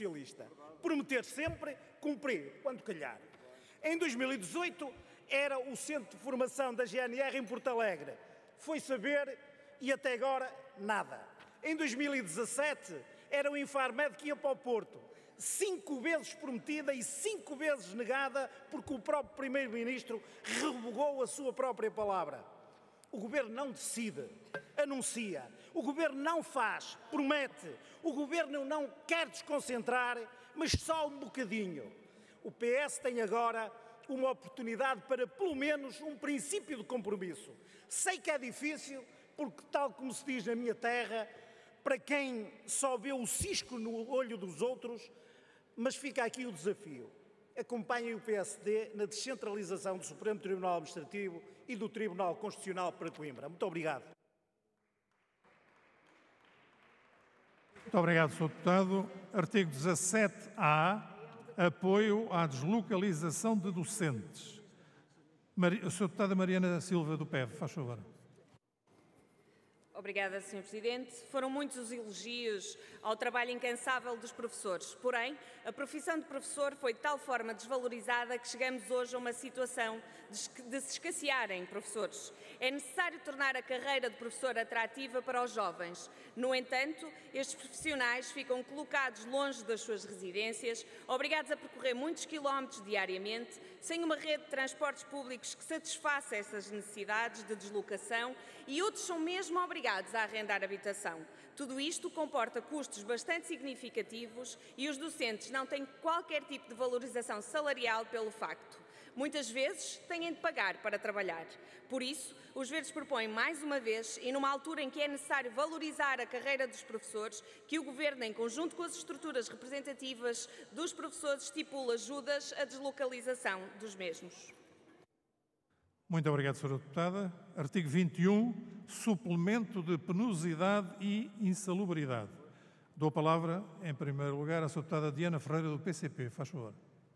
Socialista. Prometer sempre, cumprir, quando calhar. Em 2018 era o centro de formação da GNR em Porto Alegre. Foi saber e até agora nada. Em 2017 era o Infarmed que ia para o Porto. 5 vezes prometida e 5 vezes negada porque o próprio Primeiro-Ministro revogou a sua própria palavra. O Governo não decide, anuncia. O Governo não faz, promete. O Governo não quer desconcentrar, mas só um bocadinho. O PS tem agora uma oportunidade para, pelo menos, um princípio de compromisso. Sei que é difícil, porque, tal como se diz na minha terra, para quem só vê o cisco no olho dos outros, mas fica aqui o desafio. Acompanhem o PSD na descentralização do Supremo Tribunal Administrativo e do Tribunal Constitucional para Coimbra. Muito obrigado. Muito obrigado, Sr. Deputado. Artigo 17-A. Apoio à deslocalização de docentes. A Sra. Deputada Mariana Silva, do PEV, faz favor. Obrigada, Sr. Presidente. Foram muitos os elogios ao trabalho incansável dos professores. Porém, a profissão de professor foi de tal forma desvalorizada que chegamos hoje a uma situação de se escassearem professores. É necessário tornar a carreira de professor atrativa para os jovens. No entanto, estes profissionais ficam colocados longe das suas residências, obrigados a percorrer muitos quilómetros diariamente, sem uma rede de transportes públicos que satisfaça essas necessidades de deslocação, e outros são mesmo obrigados a arrendar habitação. Tudo isto comporta custos bastante significativos e os docentes não têm qualquer tipo de valorização salarial pelo facto. Muitas vezes têm de pagar para trabalhar. Por isso, os Verdes propõem mais uma vez, e numa altura em que é necessário valorizar a carreira dos professores, que o Governo, em conjunto com as estruturas representativas dos professores, estipule ajudas à deslocalização dos mesmos. Muito obrigado, Sra. Deputada. Artigo 21. Suplemento de penosidade e insalubridade. Dou a palavra, em primeiro lugar, à Sra. Deputada Diana Ferreira, do PCP. Faz favor.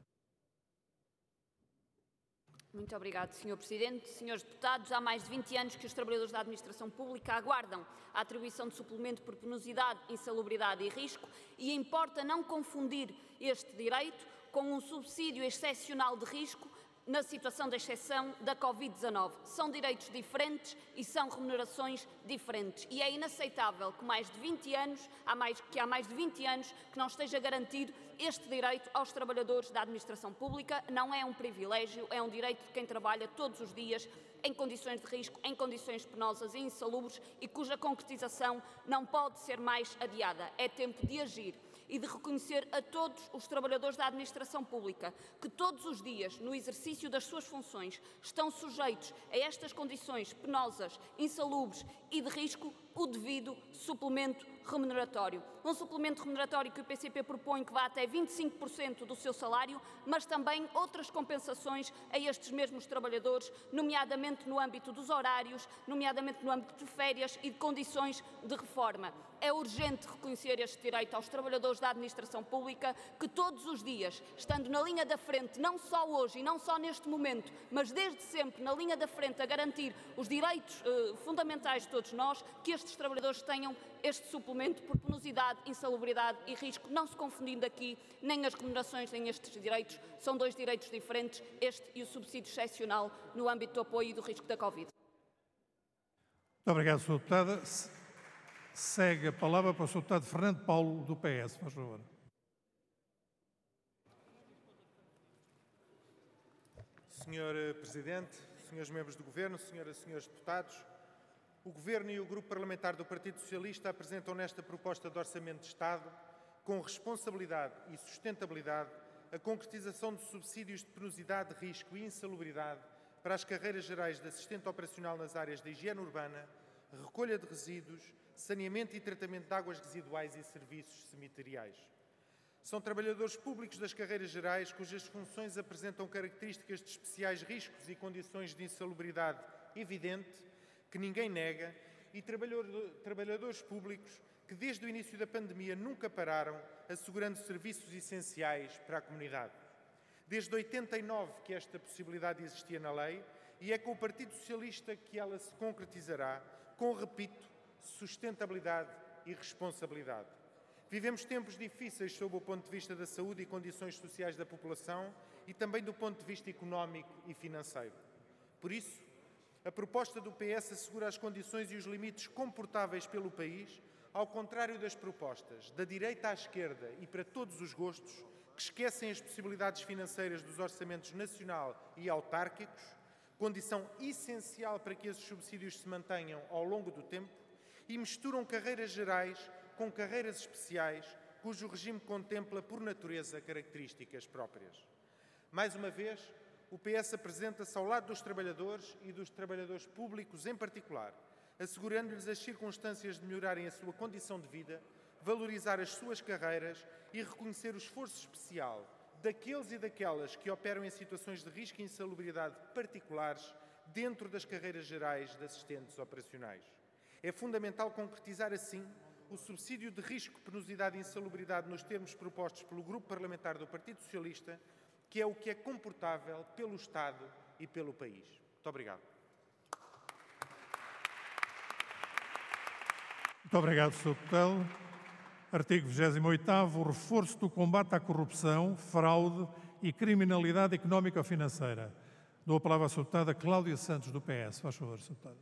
Muito obrigado, Sr. Presidente. Senhores deputados, há mais de 20 anos que os trabalhadores da administração pública aguardam a atribuição de suplemento por penosidade, insalubridade e risco, e importa não confundir este direito com um subsídio excepcional de risco na situação de exceção da Covid-19. São direitos diferentes e são remunerações diferentes. E é inaceitável que há mais de 20 anos que não esteja garantido este direito aos trabalhadores da administração pública. Não é um privilégio, é um direito de quem trabalha todos os dias em condições de risco, em condições penosas e insalubres, e cuja concretização não pode ser mais adiada. É tempo de agir e de reconhecer a todos os trabalhadores da administração pública que todos os dias, no exercício das suas funções, estão sujeitos a estas condições penosas, insalubres e de risco, o devido suplemento remuneratório. Um suplemento remuneratório que o PCP propõe que vá até 25% do seu salário, mas também outras compensações a estes mesmos trabalhadores, nomeadamente no âmbito dos horários, nomeadamente no âmbito de férias e de condições de reforma. É urgente reconhecer este direito aos trabalhadores da administração pública que todos os dias, estando na linha da frente, não só hoje e não só neste momento, mas desde sempre na linha da frente a garantir os direitos fundamentais de todos nós, que estes trabalhadores tenham este suplemento por penosidade, insalubridade e risco, não se confundindo aqui nem as remunerações nem estes direitos. São dois direitos diferentes, este e o subsídio excepcional no âmbito do apoio e do risco da Covid. Muito obrigado, Sra. Deputada. Segue a palavra para o Sr. Deputado Fernando Paulo, do PS. Faz favor. Sr. Presidente, Srs. Membros do Governo, Senhoras e Senhores Deputados, o Governo e o Grupo Parlamentar do Partido Socialista apresentam nesta proposta de Orçamento de Estado, com responsabilidade e sustentabilidade, a concretização de subsídios de penosidade, risco e insalubridade para as carreiras gerais de assistente operacional nas áreas da higiene urbana, recolha de resíduos, saneamento e tratamento de águas residuais e serviços cemiteriais. São trabalhadores públicos das carreiras gerais cujas funções apresentam características de especiais riscos e condições de insalubridade evidente, que ninguém nega, e trabalhadores públicos que desde o início da pandemia nunca pararam, assegurando serviços essenciais para a comunidade. Desde 89 que esta possibilidade existia na lei, e é com o Partido Socialista que ela se concretizará, com, repito, sustentabilidade e responsabilidade. Vivemos tempos difíceis sob o ponto de vista da saúde e condições sociais da população e também do ponto de vista económico e financeiro. Por isso, a proposta do PS assegura as condições e os limites comportáveis pelo país, ao contrário das propostas da direita à esquerda e para todos os gostos, que esquecem as possibilidades financeiras dos orçamentos nacional e autárquicos, condição essencial para que esses subsídios se mantenham ao longo do tempo, e misturam carreiras gerais com carreiras especiais, cujo regime contempla, por natureza, características próprias. Mais uma vez, o PS apresenta-se ao lado dos trabalhadores e dos trabalhadores públicos em particular, assegurando-lhes as circunstâncias de melhorarem a sua condição de vida, valorizar as suas carreiras e reconhecer o esforço especial daqueles e daquelas que operam em situações de risco e insalubridade particulares dentro das carreiras gerais de assistentes operacionais. É fundamental concretizar, assim, o subsídio de risco, penosidade e insalubridade nos termos propostos pelo Grupo Parlamentar do Partido Socialista, que é o que é comportável pelo Estado e pelo país. Muito obrigado. Muito obrigado, Sr. Deputado. Artigo 28º, o reforço do combate à corrupção, fraude e criminalidade económica ou financeira. Dou a palavra à Sra. Deputada Cláudia Santos, do PS. Faz favor, Sra. Deputada.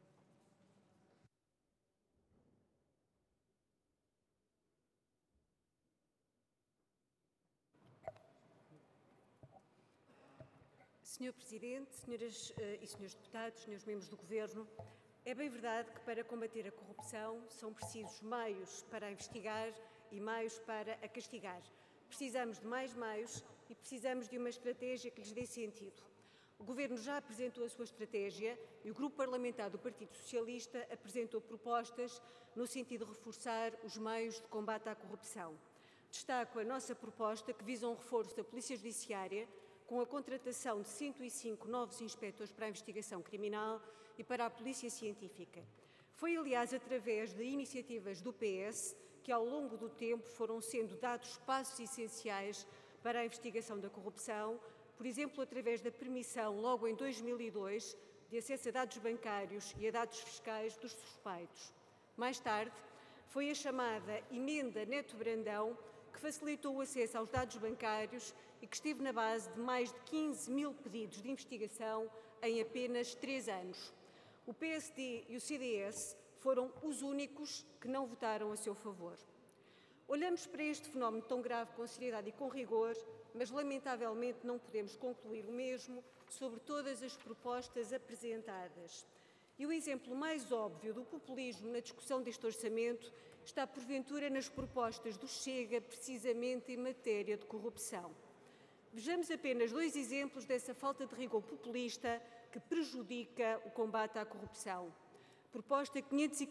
Senhor Presidente, senhoras e senhores deputados, senhores membros do Governo, é bem verdade que para combater a corrupção são precisos meios para a investigar e meios para a castigar. Precisamos de mais meios e precisamos de uma estratégia que lhes dê sentido. O Governo já apresentou a sua estratégia e o Grupo Parlamentar do Partido Socialista apresentou propostas no sentido de reforçar os meios de combate à corrupção. Destaco a nossa proposta que visa um reforço da Polícia Judiciária com a contratação de 105 novos inspectores para a investigação criminal e para a Polícia Científica. Foi, aliás, através de iniciativas do PS que, ao longo do tempo, foram sendo dados passos essenciais para a investigação da corrupção, por exemplo, através da permissão, logo em 2002, de acesso a dados bancários e a dados fiscais dos suspeitos. Mais tarde, foi a chamada Emenda Neto Brandão, que facilitou o acesso aos dados bancários e que esteve na base de mais de 15 mil pedidos de investigação em apenas 3 anos. O PSD e o CDS foram os únicos que não votaram a seu favor. Olhamos para este fenómeno tão grave com seriedade e com rigor, mas lamentavelmente não podemos concluir o mesmo sobre todas as propostas apresentadas. E o exemplo mais óbvio do populismo na discussão deste orçamento está, porventura, nas propostas do Chega, precisamente em matéria de corrupção. Vejamos apenas 2 exemplos dessa falta de rigor populista que prejudica o combate à corrupção. Proposta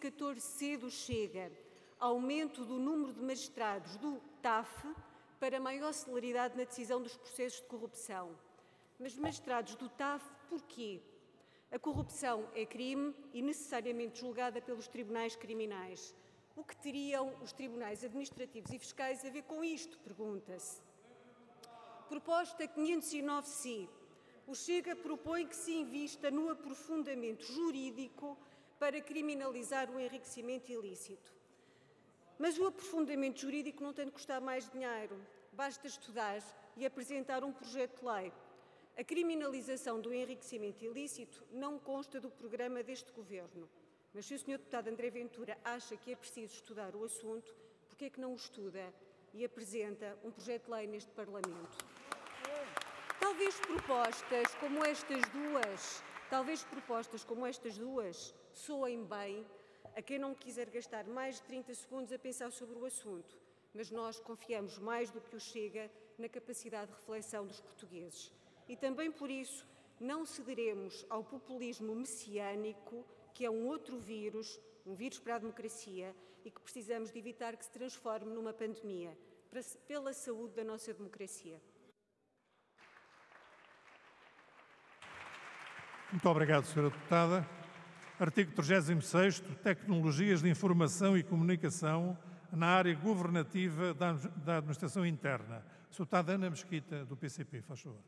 514C do Chega, aumento do número de magistrados do TAF para maior celeridade na decisão dos processos de corrupção. Mas magistrados do TAF, porquê? A corrupção é crime e necessariamente julgada pelos tribunais criminais. O que teriam os tribunais administrativos e fiscais a ver com isto? Pergunta-se. Proposta 509C. O Chega propõe que se invista no aprofundamento jurídico para criminalizar o enriquecimento ilícito. Mas o aprofundamento jurídico não tem de custar mais dinheiro. Basta estudar e apresentar um projeto de lei. A criminalização do enriquecimento ilícito não consta do programa deste Governo. Mas se o Sr. Deputado André Ventura acha que é preciso estudar o assunto, por que é que não o estuda e apresenta um projeto de lei neste Parlamento? Talvez propostas como estas duas soem bem a quem não quiser gastar mais de 30 segundos a pensar sobre o assunto, mas nós confiamos mais do que o Chega na capacidade de reflexão dos portugueses. E também por isso não cederemos ao populismo messiânico, que é um outro vírus, um vírus para a democracia e que precisamos de evitar que se transforme numa pandemia, pela saúde da nossa democracia. Muito obrigado, Sra. Deputada. Artigo 36º, Tecnologias de Informação e Comunicação na área governativa da Administração Interna. Sra. Deputada Ana Mesquita, do PCP, faz favor.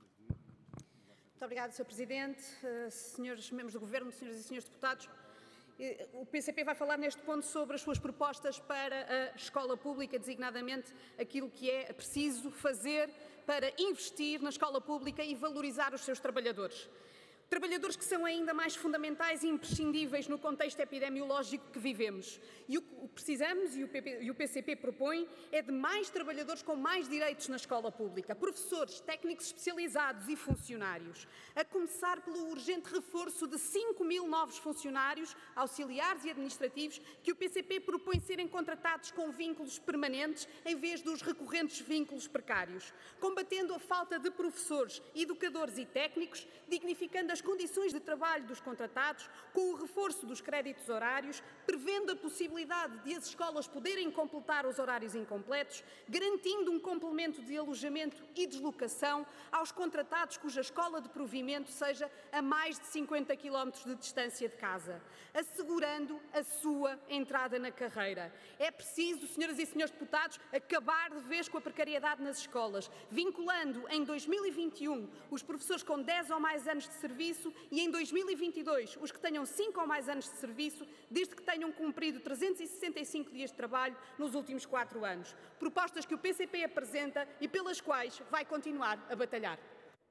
Muito obrigada, Sr. Presidente, senhores membros do Governo, senhoras e senhores deputados. O PCP vai falar neste ponto sobre as suas propostas para a escola pública, designadamente aquilo que é preciso fazer para investir na escola pública e valorizar os seus trabalhadores. Trabalhadores que são ainda mais fundamentais e imprescindíveis no contexto epidemiológico que vivemos. E o que precisamos, e o PCP propõe, é de mais trabalhadores com mais direitos na escola pública. Professores, técnicos especializados e funcionários. A começar pelo urgente reforço de 5.000 novos funcionários, auxiliares e administrativos, que o PCP propõe serem contratados com vínculos permanentes, em vez dos recorrentes vínculos precários. Combatendo a falta de professores, educadores e técnicos, dignificando as condições de trabalho dos contratados, com o reforço dos créditos horários, prevendo a possibilidade de as escolas poderem completar os horários incompletos, garantindo um complemento de alojamento e deslocação aos contratados cuja escola de provimento seja a mais de 50 km de distância de casa, assegurando a sua entrada na carreira. É preciso, senhoras e senhores deputados, acabar de vez com a precariedade nas escolas, vinculando em 2021 os professores com 10 ou mais anos de serviço e em 2022 os que tenham 5 ou mais anos de serviço, desde que tenham cumprido 365 dias de trabalho nos últimos 4 anos. Propostas que o PCP apresenta e pelas quais vai continuar a batalhar.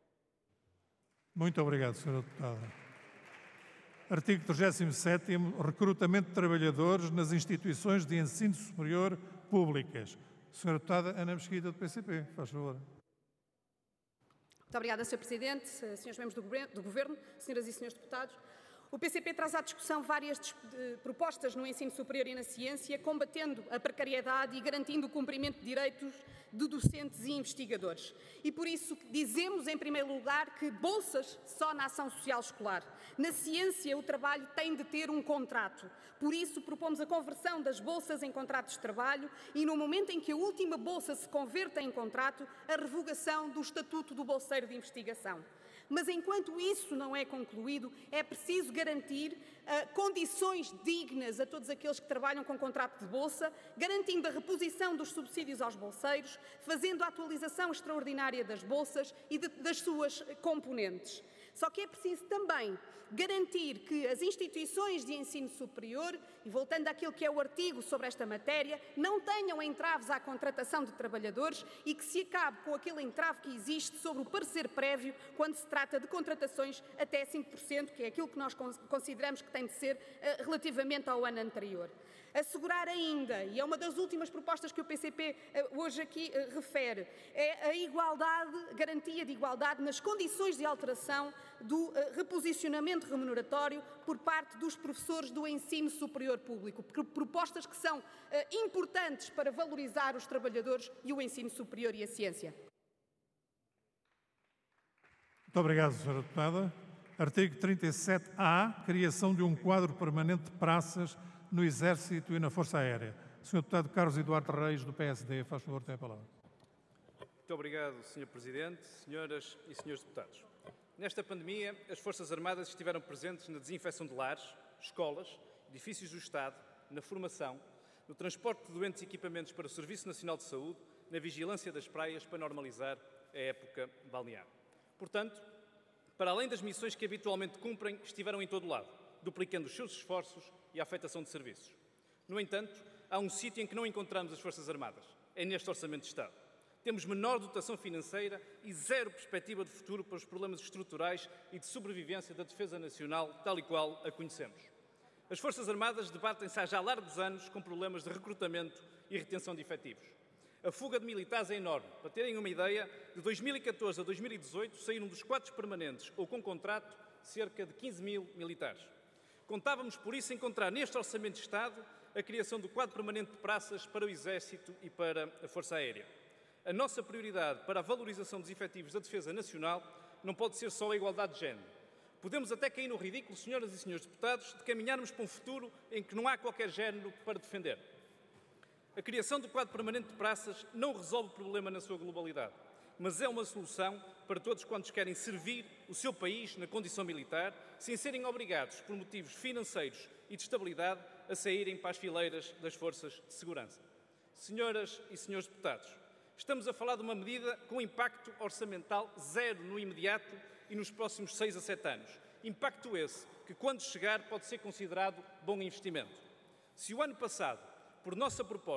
Muito obrigado, Sra. Deputada. Artigo 37º. Recrutamento de trabalhadores nas instituições de ensino superior públicas. Sra. Deputada Ana Mesquita, do PCP, faz favor. Muito obrigada, Sr. Presidente, Srs. Membros do Governo, Senhoras e Senhores Deputados. O PCP traz à discussão várias propostas no ensino superior e na ciência, combatendo a precariedade e garantindo o cumprimento de direitos de docentes e investigadores. E por isso dizemos, em primeiro lugar, que bolsas só na ação social escolar. Na ciência, o trabalho tem de ter um contrato. Por isso, propomos a conversão das bolsas em contratos de trabalho e, no momento em que a última bolsa se converta em contrato, a revogação do Estatuto do Bolseiro de Investigação. Mas, enquanto isso não é concluído, é preciso garantir condições dignas a todos aqueles que trabalham com contrato de bolsa, garantindo a reposição dos subsídios aos bolseiros, fazendo a atualização extraordinária das bolsas e das suas componentes. Só que é preciso também garantir que as instituições de ensino superior, e voltando àquilo que é o artigo sobre esta matéria, não tenham entraves à contratação de trabalhadores e que se acabe com aquele entrave que existe sobre o parecer prévio quando se trata de contratações até 5%, que é aquilo que nós consideramos que tem de ser relativamente ao ano anterior. Assegurar ainda, e é uma das últimas propostas que o PCP hoje aqui refere, é a igualdade, garantia de igualdade nas condições de alteração do reposicionamento remuneratório por parte dos professores do ensino superior público. Propostas que são importantes para valorizar os trabalhadores e o ensino superior e a ciência. Muito obrigado, Sra. Deputada. Artigo 37A. Criação de um quadro permanente de praças no Exército e na Força Aérea. Sr. Deputado Carlos Eduardo Reis, do PSD, faz favor, tem a palavra. Muito obrigado, Sr. Presidente, senhoras e senhores deputados. Nesta pandemia, as Forças Armadas estiveram presentes na desinfecção de lares, escolas, edifícios do Estado, na formação, no transporte de doentes e equipamentos para o Serviço Nacional de Saúde, na vigilância das praias para normalizar a época balnear. Portanto, para além das missões que habitualmente cumprem, estiveram em todo o lado, duplicando os seus esforços e a afetação de serviços. No entanto, há um sítio em que não encontramos as Forças Armadas. É neste Orçamento de Estado. Temos menor dotação financeira e zero perspectiva de futuro para os problemas estruturais e de sobrevivência da defesa nacional, tal e qual a conhecemos. As Forças Armadas debatem-se há já largos anos com problemas de recrutamento e retenção de efetivos. A fuga de militares é enorme. Para terem uma ideia, de 2014 a 2018 saíram dos quadros permanentes ou com contrato cerca de 15.000 militares. Contávamos, por isso, encontrar neste Orçamento de Estado a criação do quadro permanente de praças para o Exército e para a Força Aérea. A nossa prioridade para a valorização dos efetivos da Defesa Nacional não pode ser só a igualdade de género. Podemos até cair no ridículo, senhoras e senhores deputados, de caminharmos para um futuro em que não há qualquer género para defender. A criação do quadro permanente de praças não resolve o problema na sua globalidade, mas é uma solução para todos quantos querem servir o seu país na condição militar, sem serem obrigados, por motivos financeiros e de estabilidade, a saírem para as fileiras das forças de segurança. Senhoras e senhores deputados, estamos a falar de uma medida com impacto orçamental zero no imediato e nos próximos 6 a 7 anos. Impacto esse que, quando chegar, pode ser considerado bom investimento. Se o ano passado, por nossa proposta,